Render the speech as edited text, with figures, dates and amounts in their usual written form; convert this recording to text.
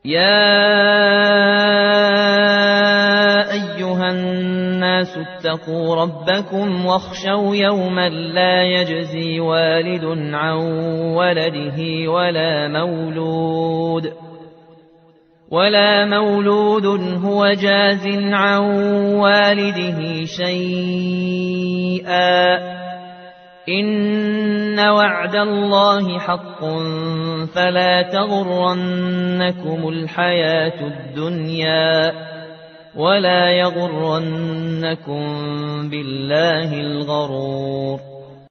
يا أيها الناس اتقوا ربكم واخشوا يوما لا يجزي والد عن ولده ولا مولود هو جاز عن والده شيئا إن وعد الله حق فلا تغرنكم الحياة الدنيا ولا يغرنكم بالله الغرور